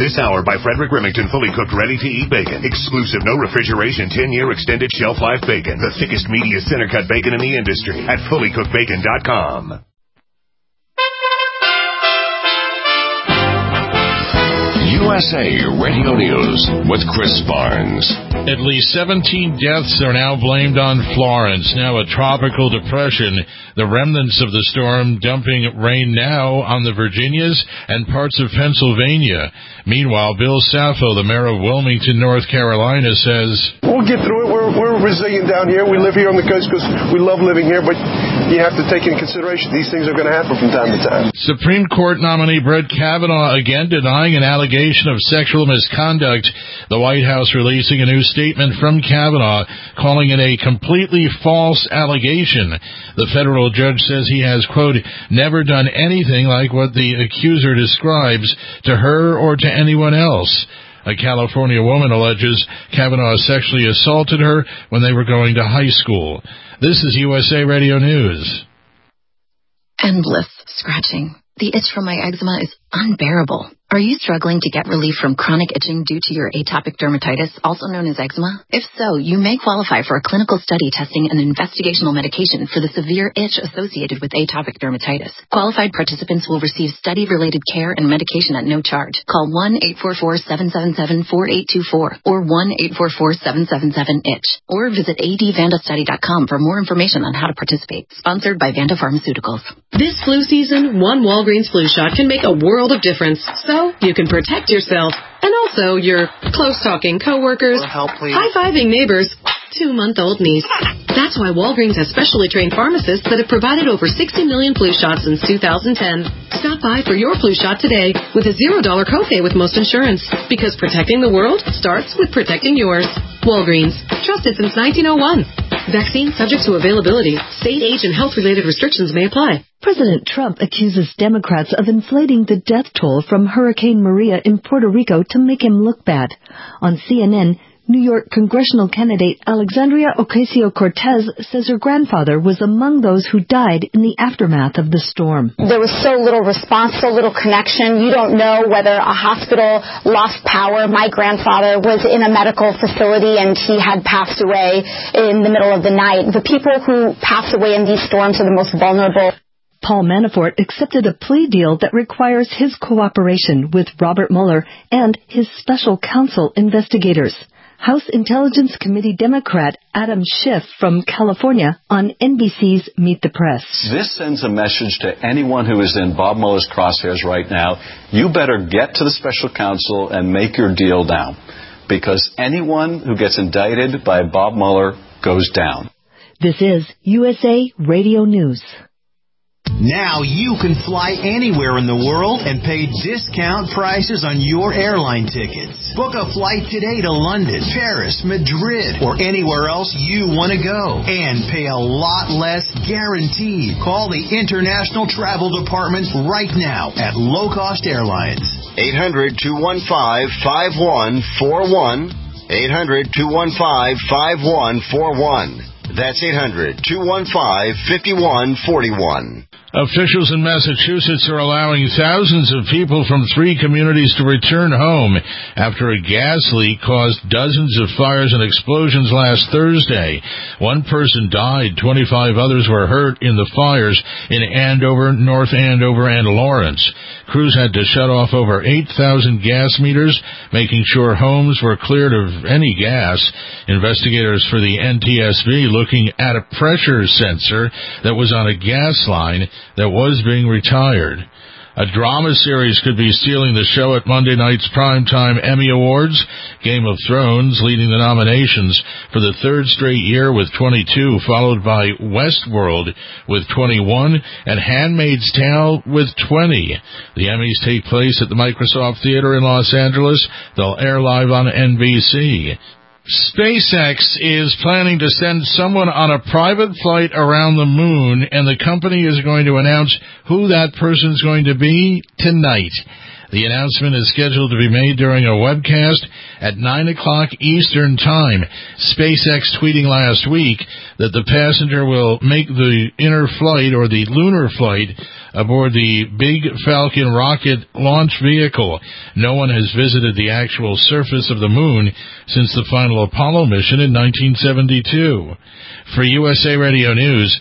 This hour by Frederick Remington, fully cooked, ready-to-eat bacon. Exclusive, no refrigeration, 10-year extended shelf life bacon. The thickest, meatiest center-cut bacon in the industry at fullycookedbacon.com. USA Radio News with Chris Barnes. At least 17 deaths are now blamed on Florence, now a tropical depression. The remnants of the storm dumping rain now on the Virginias and parts of Pennsylvania. Meanwhile, Bill Saffo, the mayor of Wilmington, North Carolina, says, "We'll get through it. We're resilient down here. We live here on the coast because we love living here, but you have to take into consideration these things are going to happen from time to time." Supreme Court nominee Brett Kavanaugh again denying an allegation of sexual misconduct. The White House releasing a new statement from Kavanaugh, calling it a completely false allegation. The federal judge says he has, quote, never done anything like what the accuser describes to her or to anyone else. A California woman alleges Kavanaugh sexually assaulted her when they were going to high school. This is USA Radio News. Endless scratching. The itch from my eczema is unbearable. Are you struggling to get relief from chronic itching due to your atopic dermatitis, also known as eczema? If so, you may qualify for a clinical study testing an investigational medication for the severe itch associated with atopic dermatitis. Qualified participants will receive study-related care and medication at no charge. Call 1-844-777-4824 or 1-844-777-ITCH or visit advandastudy.com for more information on how to participate. Sponsored by Vanda Pharmaceuticals. This flu season, one Walgreens flu shot can make a world of difference. So you can protect yourself and also your close-talking coworkers, high-fiving neighbors, 2-month-old niece. That's why Walgreens has specially trained pharmacists that have provided over 60 million flu shots since 2010. Stop by for your flu shot today with a $0 copay with most insurance. Because protecting the world starts with protecting yours. Walgreens. Trusted since 1901. Vaccine subject to availability. State, age, and health-related restrictions may apply. President Trump accuses Democrats of inflating the death toll from Hurricane Maria in Puerto Rico to make him look bad. On CNN, New York congressional candidate Alexandria Ocasio-Cortez says her grandfather was among those who died in the aftermath of the storm. There was so little response, so little connection. You don't know whether a hospital lost power. My grandfather was in a medical facility and he had passed away in the middle of the night. The people who pass away in these storms are the most vulnerable. Paul Manafort accepted a plea deal that requires his cooperation with Robert Mueller and his special counsel investigators. House Intelligence Committee Democrat Adam Schiff from California on NBC's Meet the Press. This sends a message to anyone who is in Bob Mueller's crosshairs right now. You better get to the special counsel and make your deal down, because anyone who gets indicted by Bob Mueller goes down. This is USA Radio News. Now you can fly anywhere in the world and pay discount prices on your airline tickets. Book a flight today to London, Paris, Madrid, or anywhere else you want to go. And pay a lot less guaranteed. Call the International Travel Department right now at Low Cost Airlines. 800-215-5141. 800-215-5141. That's 800-215-5141. Officials in Massachusetts are allowing thousands of people from 3 communities to return home after a gas leak caused dozens of fires and explosions last Thursday. 1 person died, 25 others were hurt in the fires in Andover, North Andover, and Lawrence. Crews had to shut off over 8,000 gas meters, making sure homes were cleared of any gas. Investigators for the NTSB looking at a pressure sensor that was on a gas line that was being retired. A drama series could be stealing the show at Monday night's primetime Emmy Awards. Game of Thrones leading the nominations for the 3rd straight year with 22, followed by Westworld with 21 and Handmaid's Tale with 20. The Emmys take place at the Microsoft Theater in Los Angeles. They'll air live on NBC. SpaceX is planning to send someone on a private flight around the moon, and the company is going to announce who that person's going to be tonight. The announcement is scheduled to be made during a webcast at 9 o'clock Eastern Time. SpaceX tweeting last week that the passenger will make the inner flight, or the lunar flight, aboard the Big Falcon rocket launch vehicle. No one has visited the actual surface of the moon since the final Apollo mission in 1972. For USA Radio News,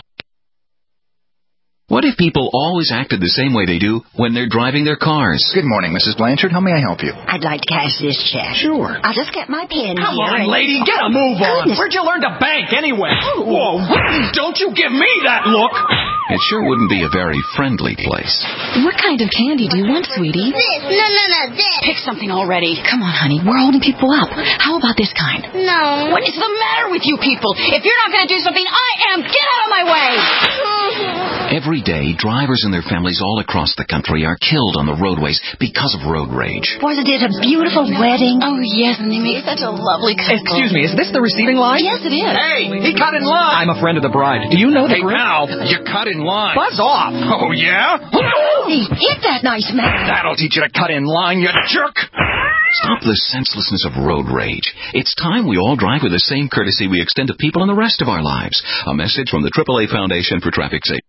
what if people always acted the same way they do when they're driving their cars? Good morning, Mrs. Blanchard. How may I help you? I'd like to cash this check. Sure. I'll just get my pen Come here. on, lady, get a move on. Where'd you learn to bank anyway? Whoa, don't you give me that look. It sure wouldn't be a very friendly place. What kind of candy do you want, sweetie? This. No, this. Pick something already. Come on, honey. We're holding people up. How about this kind? No. What is the matter with you people? If you're not going to do something, I am. Get out of my way. Every day, drivers and their families all across the country are killed on the roadways because of road rage. Wasn't it a beautiful wedding? Oh, yes, and they make such a lovely couple. Excuse me, is this the receiving line? Yes, it is. Hey, he cut in line. I'm a friend of the bride. Do you know the group? Hey, pal, you cut in line. Buzz off. Oh, yeah? Hey, hit that nice man. That'll teach you to cut in line, you jerk. Stop the senselessness of road rage. It's time we all drive with the same courtesy we extend to people in the rest of our lives. A message from the AAA Foundation for Traffic Safety.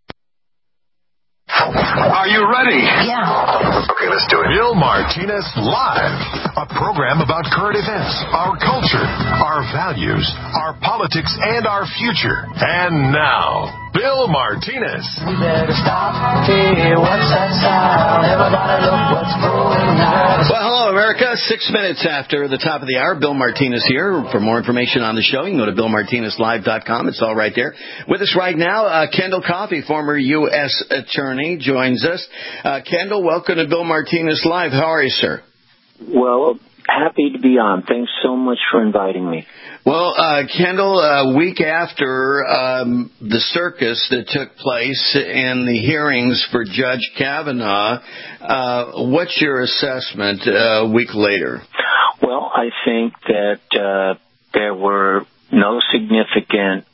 Are you ready? Yeah. Okay, let's do it. Bill Martinez Live, a program about current events, our culture, our values, our politics, and our future. And now, Bill Martinez. We better stop. Hey, what's that sound? Everybody look what's going on. Well, hello, America. 6 minutes after the top of the hour, Bill Martinez here. For more information on the show, you can go to BillMartinezLive.com. It's all right there. With us right now, Kendall Coffey, former U.S. attorney, joins us. Kendall, welcome to Bill Martinez Live. How are you, sir? Well, happy to be on. Thanks so much for inviting me. Well, Kendall, a week after the circus that took place in the hearings for Judge Kavanaugh, what's your assessment a week later? Well, I think that there were no significant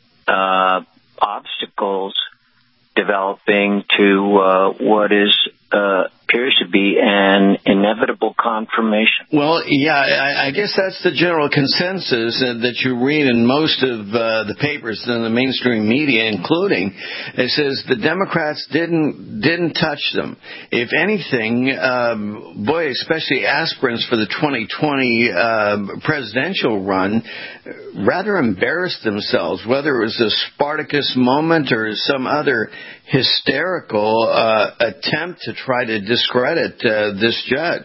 obstacles developing to what appears to be an inevitable confirmation. Well, yeah, I guess that's the general consensus that you read in most of the papers in the mainstream media, including it says the Democrats didn't touch them. If anything, especially aspirants for the 2020 presidential run rather embarrassed themselves, whether it was a Spartacus moment or some other hysterical attempt to try to discredit this judge.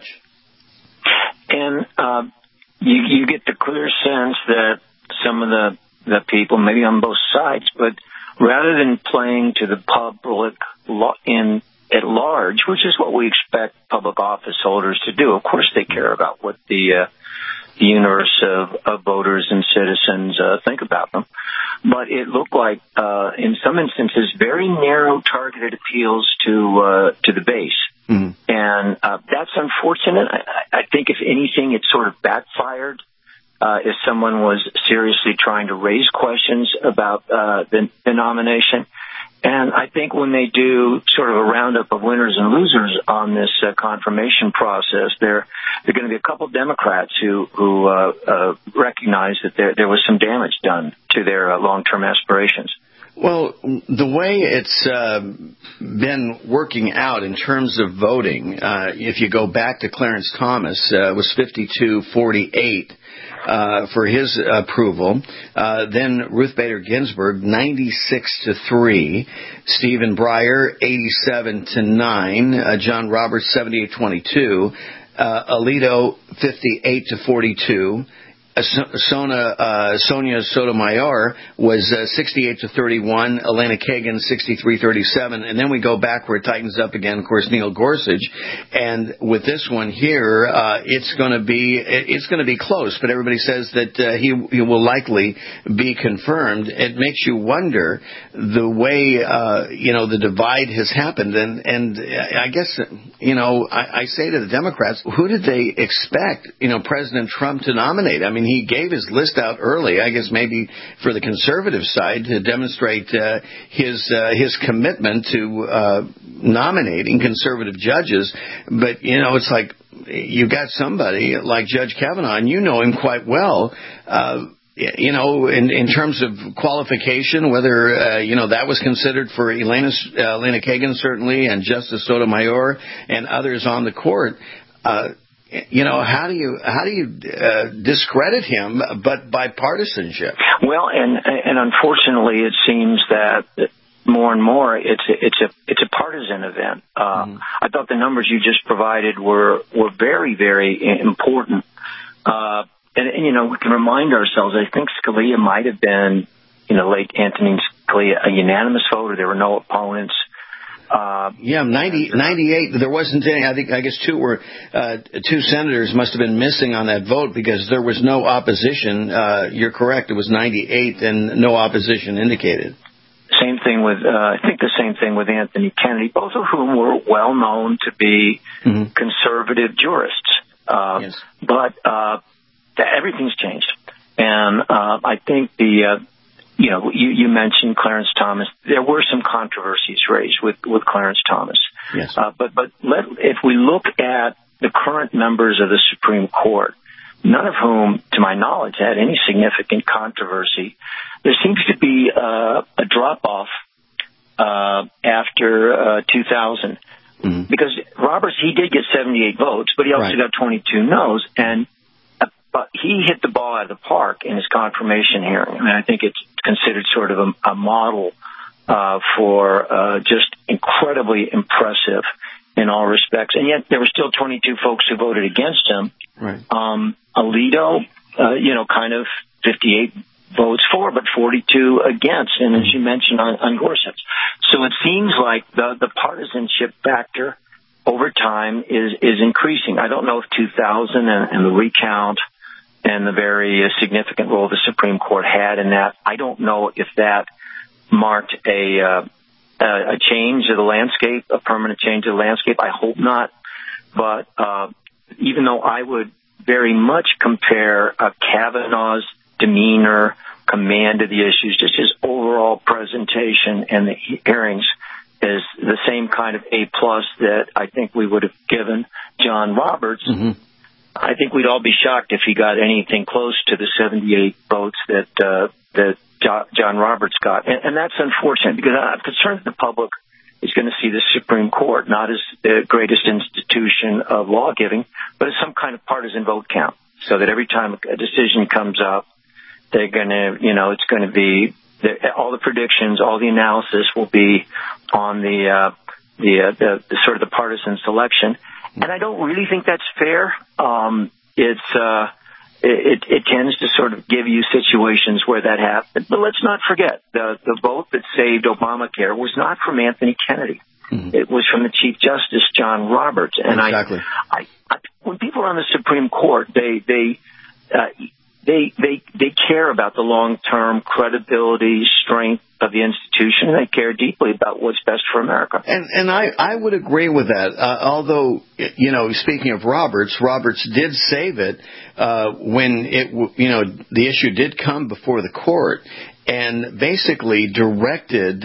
And you get the clear sense that some of the people, maybe on both sides, but rather than playing to the public at large, which is what we expect public office holders to do, of course they care about what the universe of voters and citizens think about them. But it looked like, in some instances, very narrow targeted appeals to the base. Mm-hmm. And that's unfortunate. I think, if anything, it sort of backfired if someone was seriously trying to raise questions about the nomination. And I think when they do sort of a roundup of winners and losers on this confirmation process, there are going to be a couple Democrats who recognize that there was some damage done to their long-term aspirations. Well, the way it's been working out in terms of voting, if you go back to Clarence Thomas, it was 52-48. For his approval. Then Ruth Bader Ginsburg, 96-3. Stephen Breyer, 87-9. John Roberts, 78-22. Alito, 58-42. Sonia Sotomayor was 68-31, Elena Kagan 63-37, and then we go back where it tightens up again. Of course, Neil Gorsuch, and with this one here, it's going to be close. But everybody says that he will likely be confirmed. It makes you wonder the way the divide has happened, and I guess I say to the Democrats, who did they expect President Trump to nominate? I mean, and he gave his list out early, I guess maybe for the conservative side, to demonstrate his commitment to nominating conservative judges. But, it's like you got somebody like Judge Kavanaugh, and you know him quite well. In terms of qualification, whether, that was considered for Elena Kagan, certainly, and Justice Sotomayor and others on the court, how do you discredit him but by partisanship? Well, and unfortunately, it seems that more and more it's a partisan event. I thought the numbers you just provided were very, very important. And we can remind ourselves, I think Scalia might have been, late Antonin Scalia, a unanimous vote, or there were no opponents. 98, there wasn't any. I guess two senators must have been missing on that vote because there was no opposition. You're correct, it was 98 and no opposition indicated. Same thing I think the same thing with Anthony Kennedy, both of whom were well known to be conservative jurists. Yes. But, everything's changed. And I think you mentioned Clarence Thomas. There were some controversies raised with Clarence Thomas. Yes. But if we look at the current members of the Supreme Court, none of whom, to my knowledge, had any significant controversy, there seems to be a drop-off after 2000. Because Roberts, he did get 78 votes, but he also got 22 no's, but he hit the ball out of the park in his confirmation hearing. I mean, I think it's considered sort of a model for just incredibly impressive in all respects. And yet there were still 22 folks who voted against him. Right. Alito, kind of 58 votes for, but 42 against. And as you mentioned on Gorsuch. So it seems like the partisanship factor over time is increasing. I don't know if 2000 and the recount and the very significant role the Supreme Court had in that. I don't know if that marked a change of the landscape, a permanent change of the landscape. I hope not. But even though I would very much compare Kavanaugh's demeanor, command of the issues, just his overall presentation and the hearings is the same kind of A+ that I think we would have given John Roberts. I think we'd all be shocked if he got anything close to the 78 votes that John Roberts got. And that's unfortunate because I'm concerned that the public is going to see the Supreme Court not as the greatest institution of law giving, but as some kind of partisan vote count. So that every time a decision comes up, they're going to, it's going to be all the predictions, all the analysis will be on the sort of the partisan selection. And I don't really think that's fair. It tends to sort of give you situations where that happens. But let's not forget, the vote that saved Obamacare was not from Anthony Kennedy. It was from the Chief Justice, John Roberts. And exactly. I when people are on the Supreme Court, they care about the long-term credibility, strength of the institution. They care deeply about what's best for America. And I would agree with that. Although, speaking of Roberts did save it when the issue did come before the court and basically directed,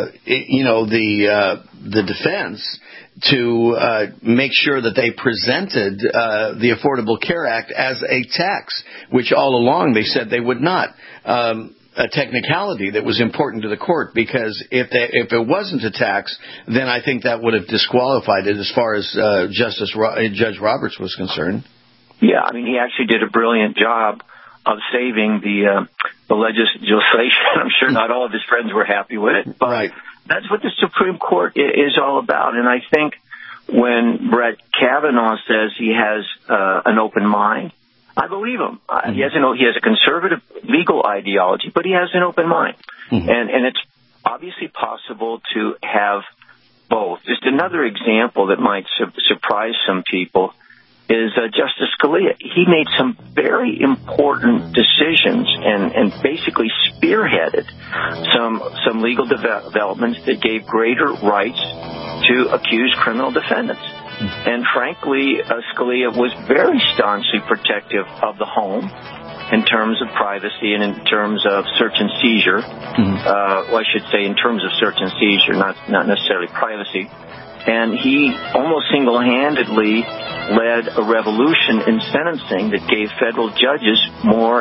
the defense to make sure that they presented the Affordable Care Act as a tax, which all along they said they would not. A technicality that was important to the court because if it wasn't a tax, then I think that would have disqualified it as far as Judge Roberts was concerned. Yeah, I mean, he actually did a brilliant job of saving the legislation. I'm sure not all of his friends were happy with it, but that's what the Supreme Court is all about. And I think when Brett Kavanaugh says he has an open mind, I believe him. He has a conservative legal ideology, but he has an open mind. And it's obviously possible to have both. Just another example that might surprise some people is Justice Scalia. He made some very important decisions and basically spearheaded some legal developments that gave greater rights to accused criminal defendants. And frankly, Scalia was very staunchly protective of the home in terms of privacy and in terms of search and seizure. Well, I should say in terms of search and seizure, not necessarily privacy. And he almost single-handedly led a revolution in sentencing that gave federal judges more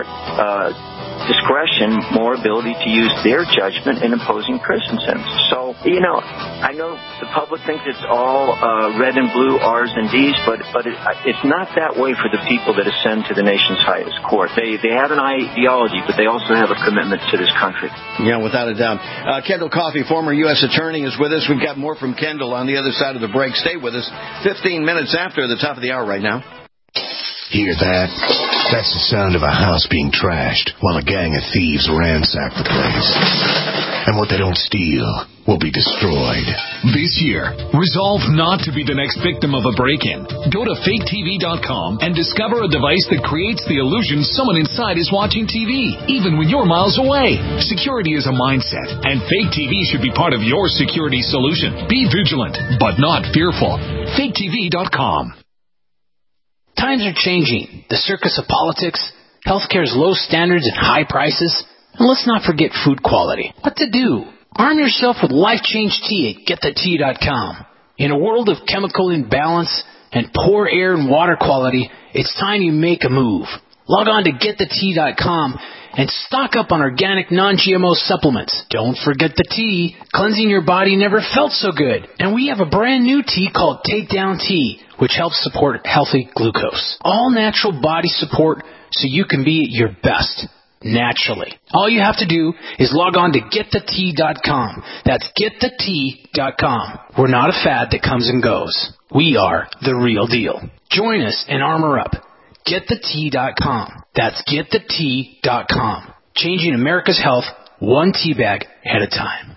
discretion, more ability to use their judgment in imposing prison sentences. So, I know the public thinks it's all red and blue, R's and D's, but it's not that way for the people that ascend to the nation's highest court. They have an ideology, but they also have a commitment to this country. Yeah, without a doubt. Kendall Coffey, former U.S. attorney, is with us. We've got more from Kendall on the other side of the break. Stay with us. 15 minutes after the top of the hour right now. Hear that? That's the sound of a house being trashed while a gang of thieves ransack the place. And what they don't steal will be destroyed. This year, resolve not to be the next victim of a break-in. Go to faketv.com and discover a device that creates the illusion someone inside is watching TV, even when you're miles away. Security is a mindset, and Fake TV should be part of your security solution. Be vigilant, but not fearful. faketv.com. Times are changing. The circus of politics, healthcare's low standards and high prices, and let's not forget food quality. What to do? Arm yourself with Life Change Tea at GetTheTea.com. In a world of chemical imbalance and poor air and water quality, it's time you make a move. Log on to GetTheTea.com and stock up on organic non-GMO supplements. Don't forget the tea. Cleansing your body never felt so good. And we have a brand new tea called Takedown Tea, which helps support healthy glucose. All natural body support so you can be at your best, naturally. All you have to do is log on to GetTheTea.com. That's GetTheTea.com. We're not a fad that comes and goes. We are the real deal. Join us and armor up. GetTheTea.com. That's GetTheTea.com. Changing America's health one tea bag at a time.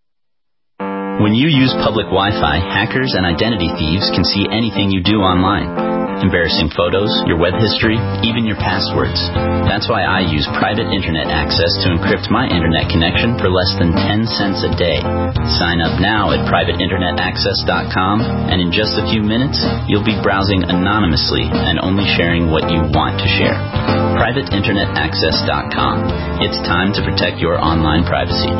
When you use public Wi-Fi, hackers and identity thieves can see anything you do online. Embarrassing photos, your web history, even your passwords. That's why I use private internet access to encrypt my internet connection for less than 10 cents a day. Sign up now at privateinternetaccess.com, and in just a few minutes, you'll be browsing anonymously and only sharing what you want to share. privateinternetaccess.com. It's time to protect your online privacy.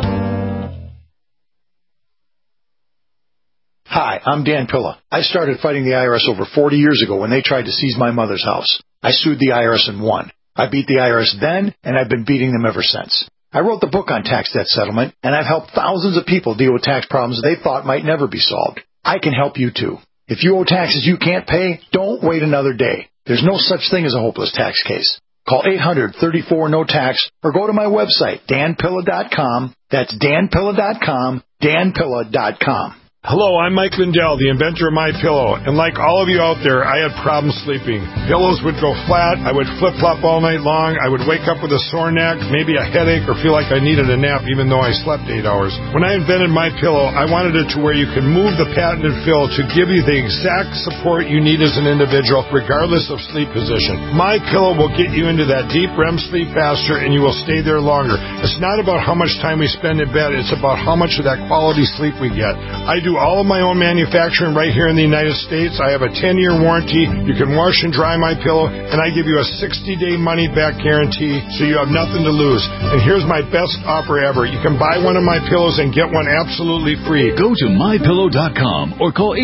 Hi, I'm Dan Pilla. I started fighting the IRS over 40 years ago when they tried to seize my mother's house. I sued the IRS and won. I beat the IRS then, and I've been beating them ever since. I wrote the book on tax debt settlement, and I've helped thousands of people deal with tax problems they thought might never be solved. I can help you too. If you owe taxes you can't pay, don't wait another day. There's no such thing as a hopeless tax case. Call 800-34-NO-TAX or go to my website, danpilla.com. That's danpilla.com, danpilla.com. Hello, I'm Mike Lindell, the inventor of MyPillow, and like all of you out there, I had problems sleeping. Pillows would go flat, I would flip-flop all night long, I would wake up with a sore neck, maybe a headache, or feel like I needed a nap even though I slept 8 hours. When I invented MyPillow, I wanted it to where you can move the patented fill to give you the exact support you need as an individual, regardless of sleep position. MyPillow will get you into that deep REM sleep faster, and you will stay there longer. It's not about how much time we spend in bed, it's about how much of that quality sleep we get. I do all of my own manufacturing right here in the United States. I have a 10-year warranty. You can wash and dry my pillow, and I give you a 60-day money-back guarantee, so you have nothing to lose. And here's my best offer ever. You can buy one of my pillows and get one absolutely free. Go to mypillow.com or call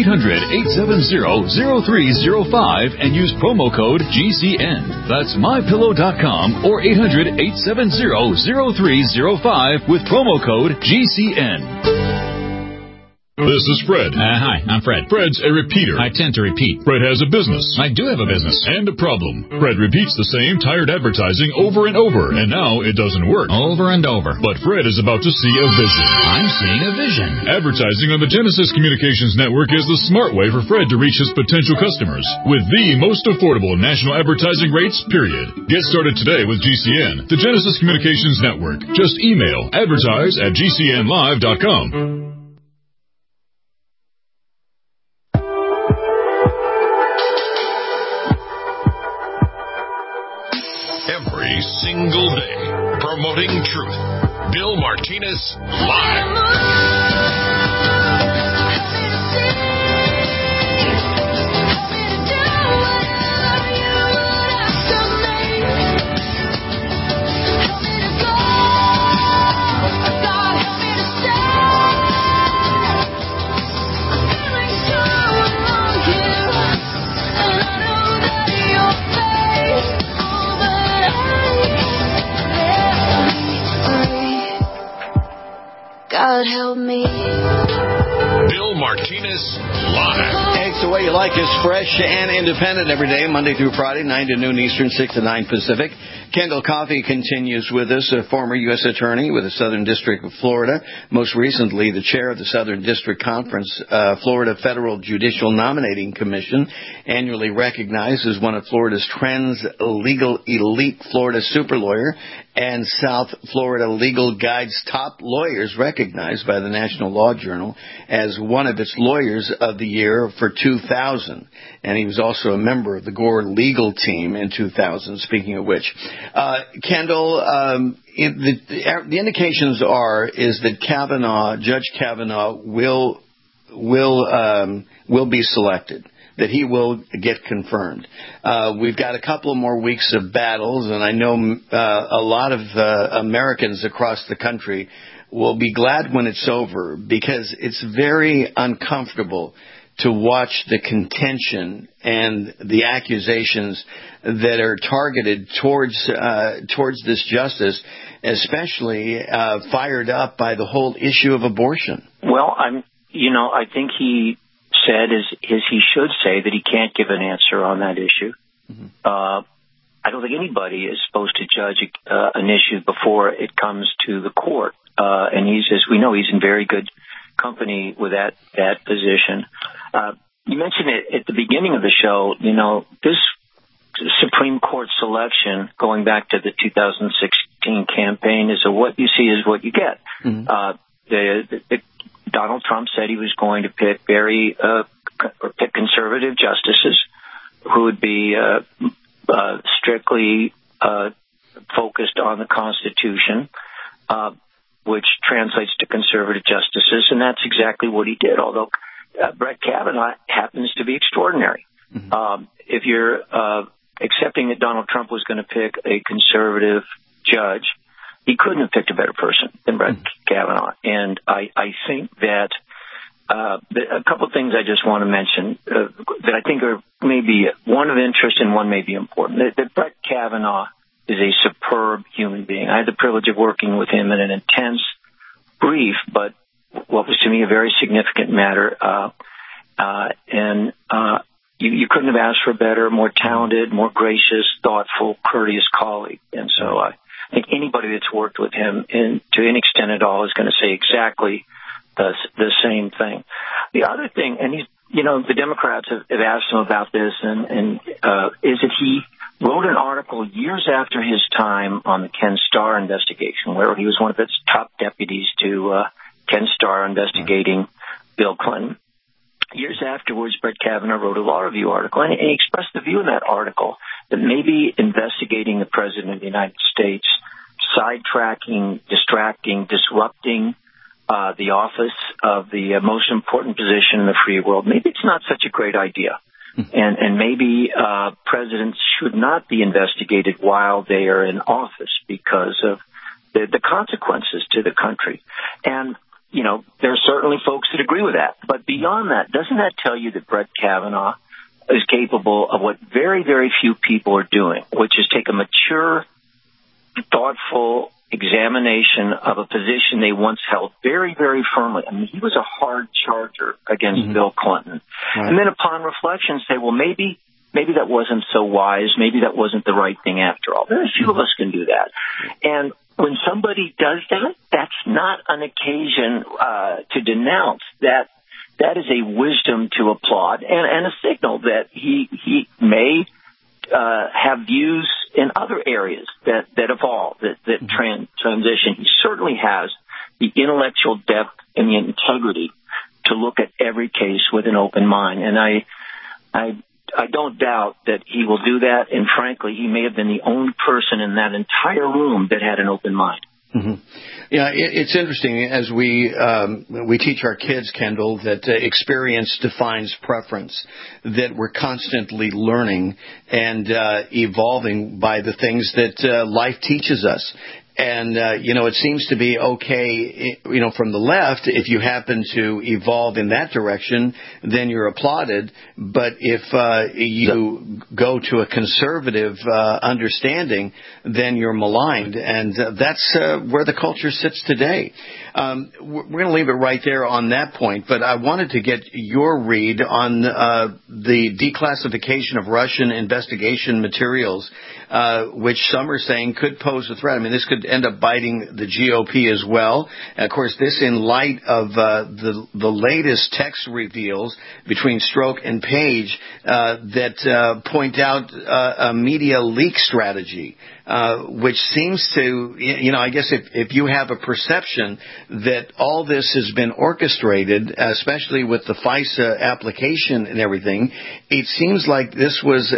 800-870-0305 and use promo code GCN. That's mypillow.com or 800-870-0305 with promo code GCN. This is Fred. Hi, I'm Fred. Fred's a repeater. I tend to repeat. Fred has a business. I do have a business. And a problem. Fred repeats the same tired advertising over and over, and now it doesn't work. Over and over. But Fred is about to see a vision. I'm seeing a vision. Advertising on the Genesis Communications Network is the smart way for Fred to reach his potential customers with the most affordable national advertising rates, period. Get started today with GCN, the Genesis Communications Network. Just email advertise@gcnlive.com. Every single day, promoting truth. Bill Martinez Live. God help me. Bill Martinez Live. Eggs the way you like is fresh and independent every day, Monday through Friday, 9 to noon Eastern, 6 to 9 Pacific. Kendall Coffey continues with us, a former U.S. attorney with the Southern District of Florida, most recently the chair of the Southern District Conference, Florida Federal Judicial Nominating Commission, annually recognized as one of Florida's Trends Legal Elite Florida Super Lawyer, and South Florida Legal Guide's top lawyers, recognized by the National Law Journal as one of its Lawyers of the Year for 2000. And he was also a member of the Gore legal team in 2000, speaking of which. Kendall, the indications is that Judge Kavanaugh will be selected, that he will get confirmed. We've got a couple more weeks of battles, and I know a lot of Americans across the country will be glad when it's over, because it's very uncomfortable to watch the contention and the accusations that are targeted towards this justice, especially fired up by the whole issue of abortion. Well, I think he said as he should say that he can't give an answer on that issue. Mm-hmm. I don't think anybody is supposed to judge an issue before it comes to the court. And as we know, he's in very good company with that position. You mentioned it at the beginning of the show. This Supreme Court selection, going back to the 2016 campaign, is what you see is what you get. Mm-hmm. Donald Trump said he was going to pick pick conservative justices who would be strictly focused on the Constitution, which translates to conservative justices, and that's exactly what he did, although Brett Kavanaugh happens to be extraordinary. Mm-hmm. If you're accepting that Donald Trump was going to pick a conservative judge, he couldn't have picked a better person than Brett Kavanaugh. And I think that a couple of things I just want to mention that I think are maybe one of interest and one may be important. That Brett Kavanaugh is a superb human being. I had the privilege of working with him in an intense, brief, but what was to me a very significant matter. You couldn't have asked for a better, more talented, more gracious, thoughtful, courteous colleague. And so I think anybody that's worked with him to any extent at all is going to say exactly the same thing. The other thing, and the Democrats have asked him about this, and is that he wrote an article years after his time on the Ken Starr investigation, where he was one of its top deputies to Ken Starr investigating Bill Clinton. Years afterwards, Brett Kavanaugh wrote a law review article, and he expressed the view in that article that maybe investigating the President of the United States, sidetracking, distracting, disrupting the office of the most important position in the free world, maybe it's not such a great idea. And maybe presidents should not be investigated while they are in office because of the consequences to the country. And there are certainly folks that agree with that. But beyond that, doesn't that tell you that Brett Kavanaugh is capable of what very, very few people are doing, which is take a mature, thoughtful examination of a position they once held very, very firmly. I mean, he was a hard charger against Bill Clinton. Right. And then upon reflection say, well, maybe that wasn't so wise. Maybe that wasn't the right thing after all. Very few of us can do that. And when somebody does that, that's not an occasion to denounce. That is a wisdom to applaud and a signal that he may have views in other areas that evolve, that transition. He certainly has the intellectual depth and the integrity to look at every case with an open mind. And I don't doubt that he will do that. And frankly, he may have been the only person in that entire room that had an open mind. Mm-hmm. Yeah, it's interesting as we teach our kids, Kendall, that experience defines preference, that we're constantly learning and evolving by the things that life teaches us. And, it seems to be okay, from the left, if you happen to evolve in that direction, then you're applauded. But if you go to a conservative understanding, then you're maligned. And that's where the culture sits today. We're going to leave it right there on that point. But I wanted to get your read on the declassification of Russian investigation materials, which some are saying could pose a threat. I mean, this could end up biting the GOP as well. And of course, this in light of the latest text reveals between Strzok and Page that point out a media leak strategy, which seems to, I guess if you have a perception that all this has been orchestrated, especially with the FISA application and everything, it seems like this was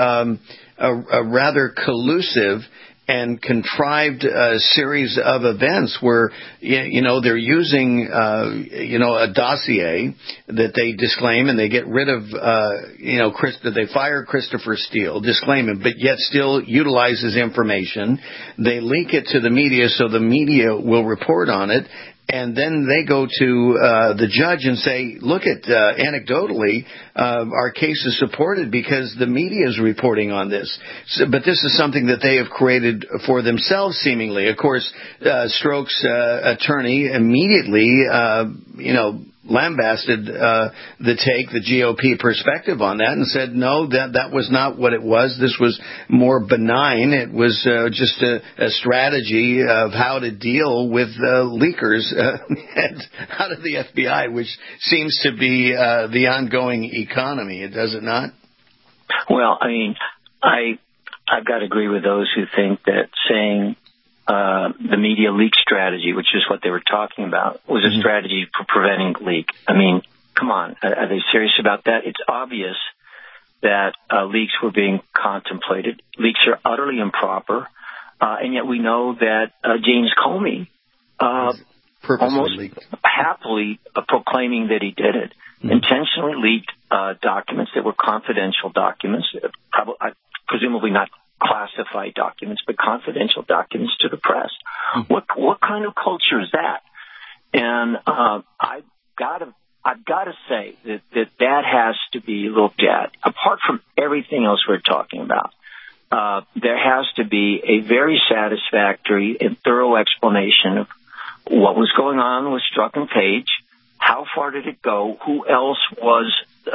a rather collusive and contrived series of events where, they're using, a dossier that they disclaim and they get rid of, they fire Christopher Steele, disclaim him, but yet still utilizes information. They leak it to the media so the media will report on it. And then they go to the judge and say, look at, anecdotally, our case is supported because the media is reporting on this. But this is something that they have created for themselves, seemingly. Of course, Strzok's attorney immediately, lambasted the GOP perspective on that and said, no, that was not what it was. This was more benign. It was just a strategy of how to deal with leakers out of the FBI, which seems to be the ongoing economy. Does it not? Well, I mean, I've got to agree with those who think that saying the media leak strategy, which is what they were talking about, was a strategy for preventing leak. I mean, come on. Are they serious about that? It's obvious that leaks were being contemplated. Leaks are utterly improper. And yet we know that James Comey almost happily proclaiming that he did it, intentionally leaked documents that were confidential documents, presumably not classified documents, but confidential documents to the press. What kind of culture is that? And I've got to say that has to be looked at. Apart from everything else we're talking about, there has to be a very satisfactory and thorough explanation of what was going on with Strzok and Page, how far did it go, who else was,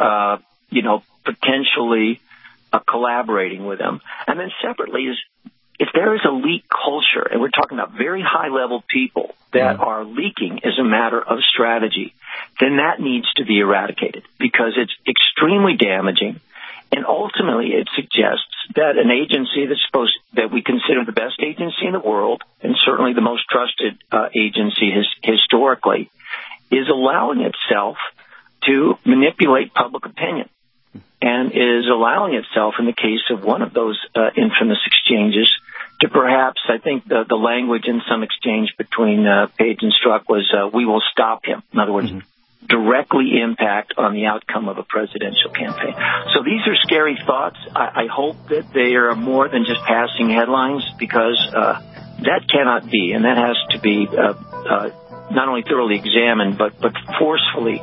potentially collaborating with them. And then separately is, if there is a leak culture, and we're talking about very high-level people that are leaking as a matter of strategy, then that needs to be eradicated because it's extremely damaging. And ultimately, it suggests that an agency that we consider the best agency in the world, and certainly the most trusted agency historically, is allowing itself to manipulate public opinion, and is allowing itself, in the case of one of those infamous exchanges, to perhaps, I think the language in some exchange between Page and Strzok was, we will stop him. In other words, directly impact on the outcome of a presidential campaign. So these are scary thoughts. I hope that they are more than just passing headlines, because that cannot be, and that has to be not only thoroughly examined, but forcefully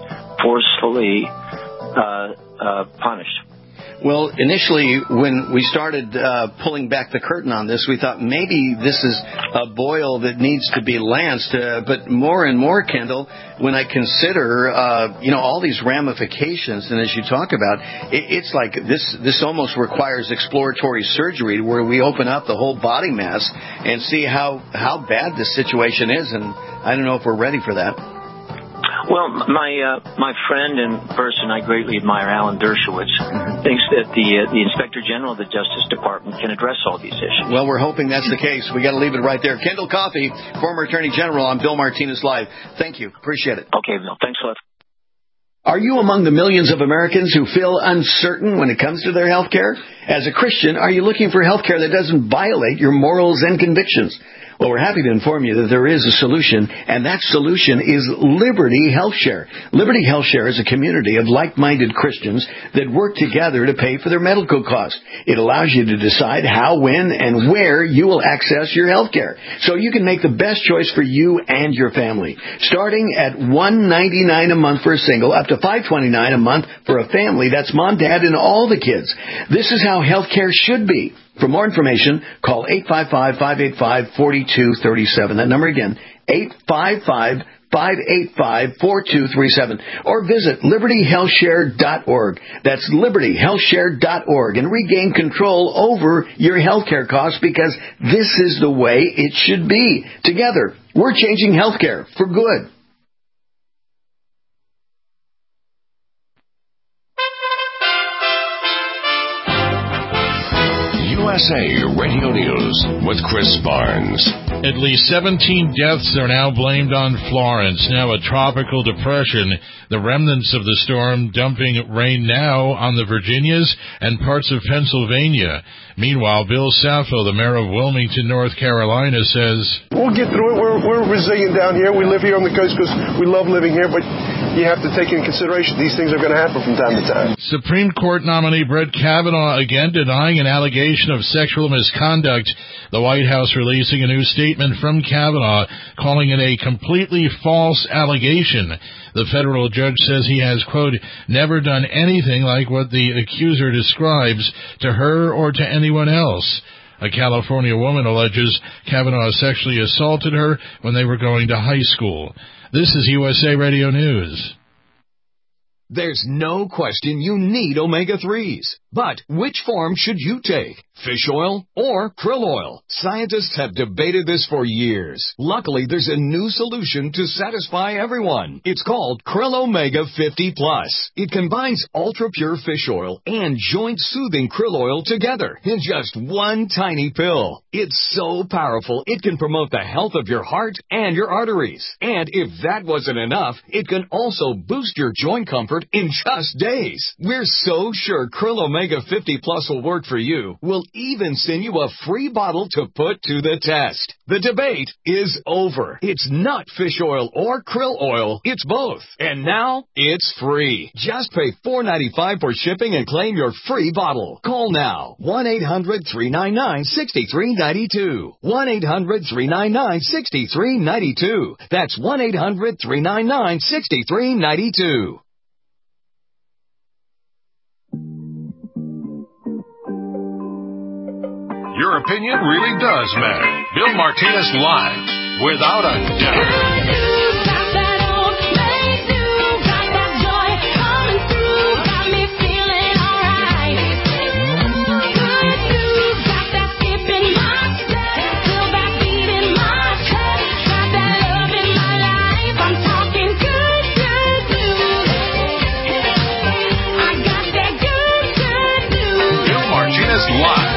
punished. Well, initially, when we started pulling back the curtain on this, we thought maybe this is a boil that needs to be lanced. But more and more, Kendall, when I consider, all these ramifications, and as you talk about, it's like this almost requires exploratory surgery, where we open up the whole body mass and see how bad this situation is. And I don't know if we're ready for that. Well, my friend and person I greatly admire, Alan Dershowitz, thinks that the Inspector General of the Justice Department can address all these issues. Well, we're hoping that's the case. We got to leave it right there. Kendall Coffey, former Attorney General on Bill Martinez Live. Thank you. Appreciate it. Okay, Bill. Thanks a lot. Are you among the millions of Americans who feel uncertain when it comes to their health care? As a Christian, are you looking for health care that doesn't violate your morals and convictions? Well, we're happy to inform you that there is a solution, and that solution is Liberty HealthShare. Liberty HealthShare is a community of like-minded Christians that work together to pay for their medical costs. It allows you to decide how, when, and where you will access your health care, so you can make the best choice for you and your family. Starting at $199 a month for a single, up to $529 a month for a family. That's mom, dad, and all the kids. This is how health care should be. For more information, call 855-585-4237. That number again, 855-585-4237. Or visit libertyhealthshare.org. That's libertyhealthshare.org. And regain control over your healthcare costs, because this is the way it should be. Together, we're changing healthcare for good. USA Radio News with Chris Barnes. At least 17 deaths are now blamed on Florence, now a tropical depression. The remnants of the storm dumping rain now on the Virginias and parts of Pennsylvania. Meanwhile, Bill Saffo, the mayor of Wilmington, North Carolina, says, "We'll get through it. We're resilient down here. We live here on the coast because we love living here, but you have to take into consideration these things are going to happen from time to time." Supreme Court nominee Brett Kavanaugh again denying an allegation of sexual misconduct. The White House releasing a new statement from Kavanaugh calling it a completely false allegation. The federal judge says he has, quote, never done anything like what the accuser describes to her or to anyone else. A California woman alleges Kavanaugh sexually assaulted her when they were going to high school. This is USA Radio News. There's no question you need omega-3s. But which form should you take? Fish oil or krill oil? Scientists have debated this for years. Luckily, there's a new solution to satisfy everyone. It's called Krill Omega 50 Plus. It combines ultra-pure fish oil and joint-soothing krill oil together in just one tiny pill. It's so powerful, it can promote the health of your heart and your arteries. And if that wasn't enough, it can also boost your joint comfort in just days. We're so sure Krill Omega 50 Plus will work for you. We'll even send you a free bottle to put to the test. The debate is over. It's not fish oil or krill oil. It's both. And now it's free. Just pay $4.95 for shipping and claim your free bottle. Call now. 1-800-399-6392. 1-800-399-6392. That's 1-800-399-6392. Your opinion really does matter. Bill Martinez Live, without a doubt. Bill Martinez Live.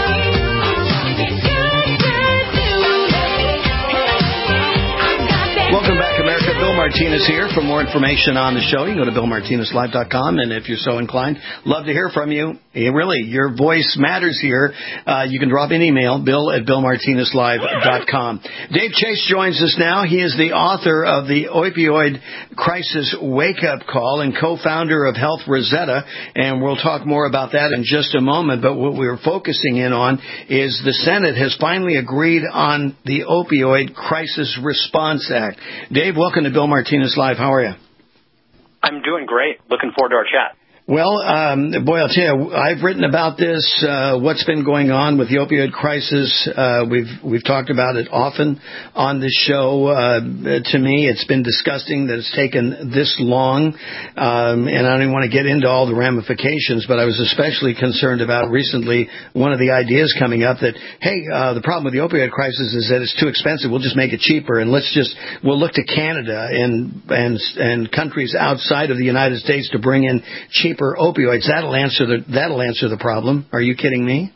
Welcome back, America. Bill Martinez here. For more information on the show, you can go to BillMartinezLive.com. And if you're so inclined, love to hear from you. Really, your voice matters here. You can drop an email, bill@BillMartinezLive.com. Dave Chase joins us now. He is the author of the Opioid Crisis Wake-Up Call and co-founder of Health Rosetta. And we'll talk more about that in just a moment. But what we're focusing in on is the Senate has finally agreed on the Opioid Crisis Response Act. Dave, welcome to Bill Martinez Live. How are you? I'm doing great. Looking forward to our chat. Well, boy, I'll tell you, I've written about this, what's been going on with the opioid crisis. We've talked about it often on this show. To me, it's been disgusting that it's taken this long, and I don't even want to get into all the ramifications, but I was especially concerned about recently one of the ideas coming up that, hey, the problem with the opioid crisis is that it's too expensive. We'll just make it cheaper, and we'll look to Canada and countries outside of the United States to bring in cheaper opioids. That'll answer the problem. Are you kidding me?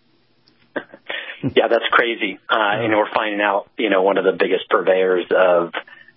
Yeah, that's crazy. We're finding out, one of the biggest purveyors of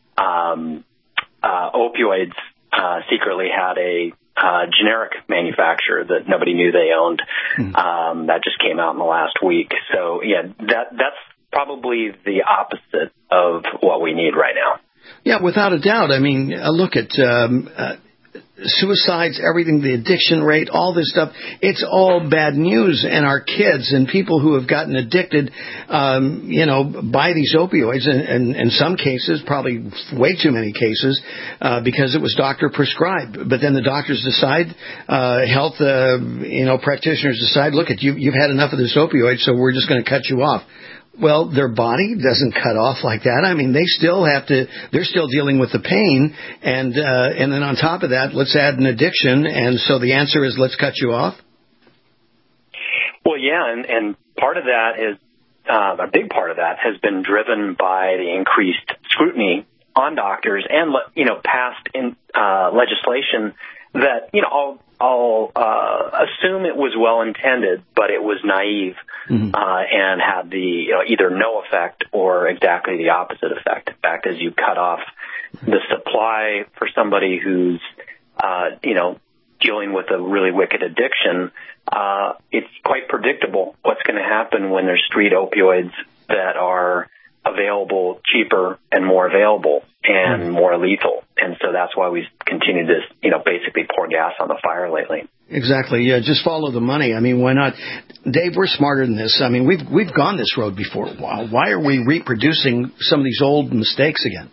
opioids secretly had a generic manufacturer that nobody knew they owned. That just came out in the last week. So, yeah, that's probably the opposite of what we need right now. Yeah, without a doubt. I mean, look at suicides, everything, the addiction rate, all this stuff. It's all bad news. And our kids and people who have gotten addicted, by these opioids, and in some cases, probably way too many cases, because it was doctor prescribed. But then the doctors decide, health, practitioners decide, look, you've had enough of this opioid, so we're just going to cut you off. Well, their body doesn't cut off like that. I mean, they're still dealing with the pain. And then on top of that, let's add an addiction. And so the answer is, let's cut you off. Well, yeah. And part of that is, a big part of that has been driven by the increased scrutiny on doctors and, passed in, legislation that, I'll assume it was well intended, but it was naive, and had the either no effect or exactly the opposite effect. In fact, as you cut off the supply for somebody who's dealing with a really wicked addiction, it's quite predictable what's going to happen when there's street opioids that are available, cheaper and more available and more lethal. And so that's why we continue to, basically pour gas on the fire lately. Exactly. Yeah. Just follow the money. I mean, why not? Dave, we're smarter than this. I mean, we've gone this road before. Why are we reproducing some of these old mistakes again?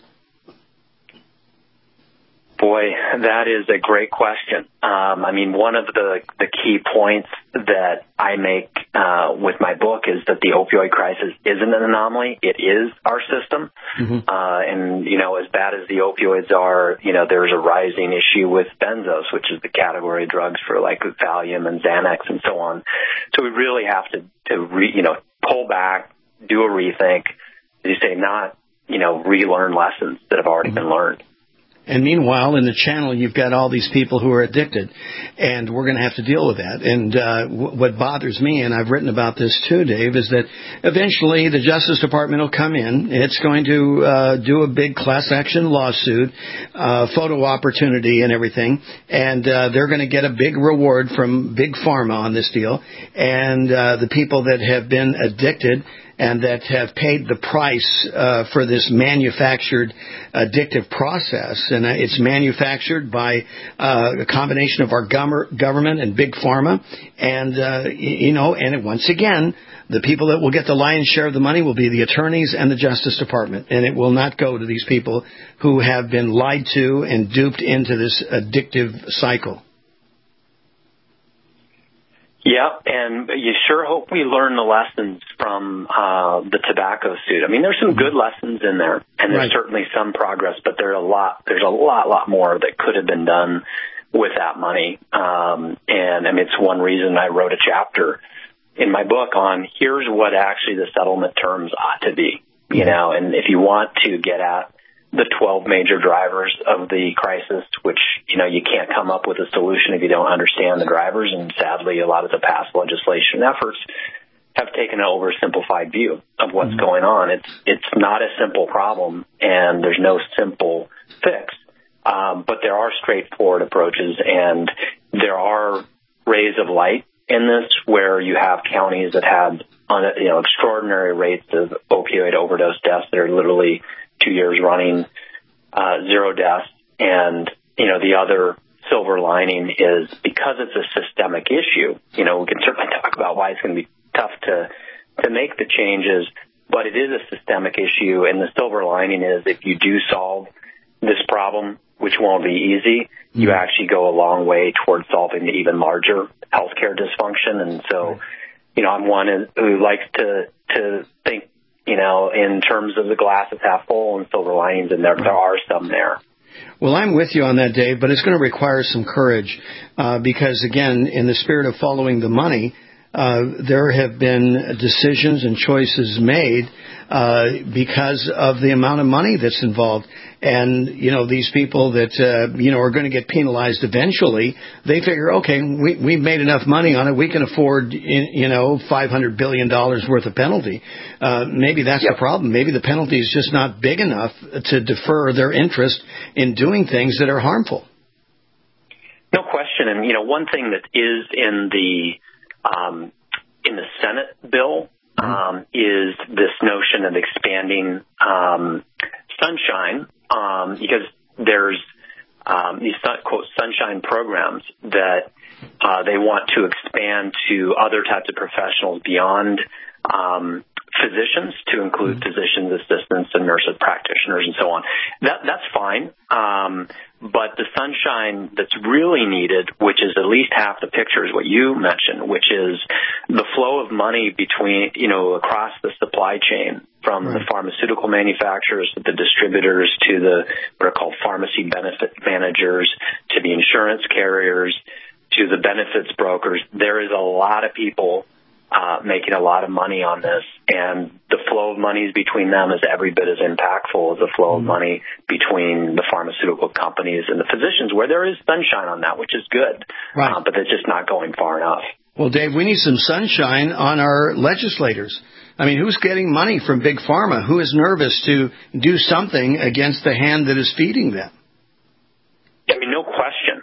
Boy, that is a great question. One of the key points that I make with my book is that the opioid crisis isn't an anomaly. It is our system. And, as bad as the opioids are, there's a rising issue with benzos, which is the category of drugs for like Valium and Xanax and so on. So we really have to pull back, do a rethink, as you say, not, relearn lessons that have already been learned. And meanwhile, in the channel, you've got all these people who are addicted, and we're going to have to deal with that. And what bothers me, and I've written about this too, Dave, is that eventually the Justice Department will come in. It's going to do a big class action lawsuit, photo opportunity and everything, and they're going to get a big reward from Big Pharma on this deal. And the people that have been addicted and that have paid the price for this manufactured addictive process. And it's manufactured by a combination of our government and Big Pharma. And, and once again, the people that will get the lion's share of the money will be the attorneys and the Justice Department. And it will not go to these people who have been lied to and duped into this addictive cycle. Yeah, and you sure hope we learn the lessons from the tobacco suit. There's some good lessons in there, and there's certainly some progress, but there's a lot more that could have been done with that money. It's one reason I wrote a chapter in my book on here's what actually the settlement terms ought to be, and if you want to get at the 12 major drivers of the crisis, which, you can't come up with a solution if you don't understand the drivers. And sadly, a lot of the past legislation efforts have taken an oversimplified view of what's going on. It's not a simple problem, and there's no simple fix. But there are straightforward approaches, and there are rays of light in this where you have counties that have extraordinary rates of opioid overdose deaths that are literally 2 years running, 0 deaths. And, the other silver lining is because it's a systemic issue, we can certainly talk about why it's going to be tough to make the changes, but it is a systemic issue. And the silver lining is if you do solve this problem, which won't be easy, you actually go a long way towards solving the even larger healthcare dysfunction. And so, I'm one who likes to think, in terms of the glass is half full and silver linings, and there are some there. Well, I'm with you on that, Dave, but it's going to require some courage because, again, in the spirit of following the money, there have been decisions and choices made because of the amount of money that's involved. And, these people that, are going to get penalized eventually, they figure, okay, we've made enough money on it. We can afford, $500 billion worth of penalty. Maybe that's the problem. Maybe the penalty is just not big enough to defer their interest in doing things that are harmful. No question. And, one thing that is in the Senate bill is this notion of expanding sunshine, because there's these quote sunshine programs that they want to expand to other types of professionals beyond physicians, to include physicians, assistants, and nurses practitioners, and so on. That's fine. But the sunshine that's really needed, which is at least half the picture, is what you mentioned, which is the flow of money between, across the supply chain, from the pharmaceutical manufacturers to the distributors to the what are called pharmacy benefit managers to the insurance carriers to the benefits brokers. There is a lot of people making a lot of money on this, and the flow of monies between them is every bit as impactful as the flow of money between the pharmaceutical companies and the physicians, where there is sunshine on that, which is good, but it's just not going far enough. Well, Dave, we need some sunshine on our legislators. I mean, who's getting money from Big Pharma? Who is nervous to do something against the hand that is feeding them? I mean, no question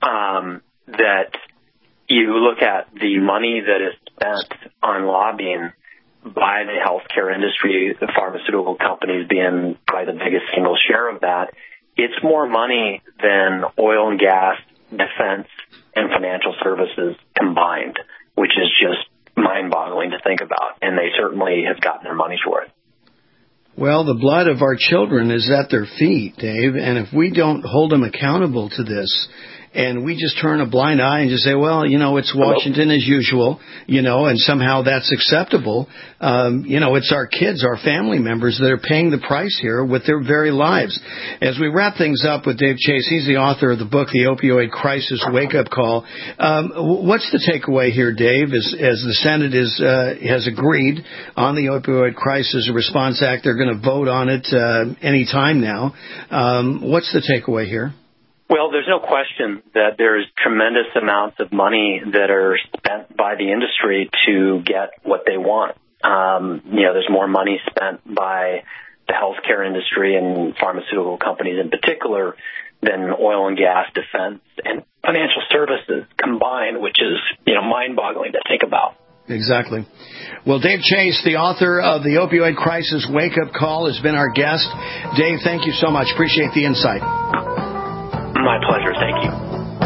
that you look at the money that is spent on lobbying by the healthcare industry, the pharmaceutical companies being probably the biggest single share of that. It's more money than oil and gas, defense, and financial services combined, which is just mind-boggling to think about, and they certainly have gotten their money's worth. Well, the blood of our children is at their feet, Dave, and if we don't hold them accountable to this, and we just turn a blind eye and just say, well, it's Washington as usual, and somehow that's acceptable. It's our kids, our family members that are paying the price here with their very lives. As we wrap things up with Dave Chase, he's the author of the book, The Opioid Crisis Wake-Up Call. What's the takeaway here, Dave? As the Senate has agreed on the Opioid Crisis Response Act, they're going to vote on it any time now. What's the takeaway here? Well, there's no question that there's tremendous amounts of money that are spent by the industry to get what they want. There's more money spent by the healthcare industry and pharmaceutical companies in particular than oil and gas, defense, and financial services combined, which is, mind-boggling to think about. Exactly. Well, Dave Chase, the author of The Opioid Crisis Wake-Up Call, has been our guest. Dave, thank you so much. Appreciate the insight. My pleasure. Thank you.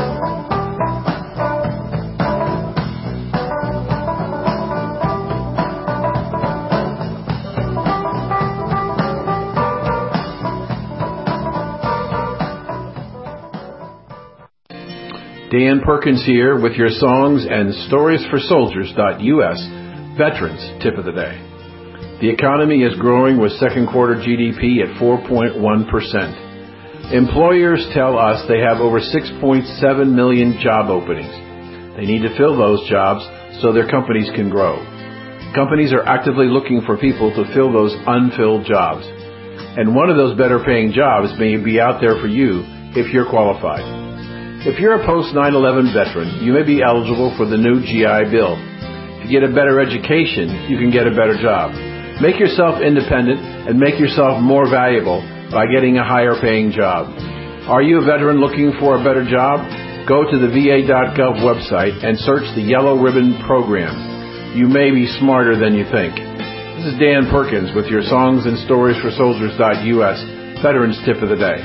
Dan Perkins here with your songs and storiesforsoldiers.us Veterans Tip of the Day. The economy is growing with second quarter GDP at 4.1%. Employers tell us they have over 6.7 million job openings. They need to fill those jobs so their companies can grow. Companies are actively looking for people to fill those unfilled jobs. And one of those better paying jobs may be out there for you if you're qualified. If you're a post 9/11 veteran, you may be eligible for the new GI Bill. If you get a better education, you can get a better job. Make yourself independent and make yourself more valuable by getting a higher paying job. Are you a veteran looking for a better job? Go to the VA.gov website and search the Yellow Ribbon Program. You may be smarter than you think. This is Dan Perkins with your songs and storiesforsoldiers.us Veterans Tip of the Day.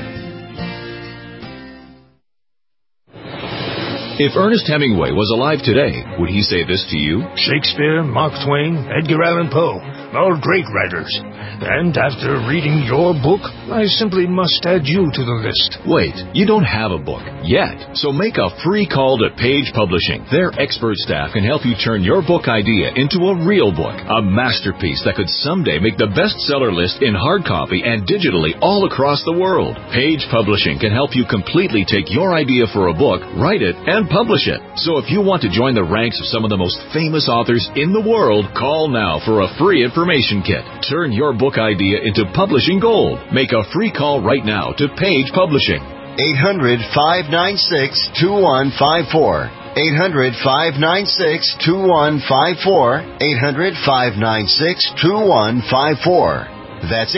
If Ernest Hemingway was alive today, would he say this to you? Shakespeare, Mark Twain, Edgar Allan Poe, all great writers. And after reading your book, I simply must add you to the list. Wait, you don't have a book yet. So make a free call to Page Publishing. Their expert staff can help you turn your book idea into a real book, a masterpiece that could someday make the bestseller list in hard copy and digitally all across the world. Page Publishing can help you completely take your idea for a book, write it, and publish it. So if you want to join the ranks of some of the most famous authors in the world, call now for a free information kit. Turn your book idea into publishing gold. Make a free call right now to Page Publishing. 800-596-2154. 800-596-2154. 800-596-2154. That's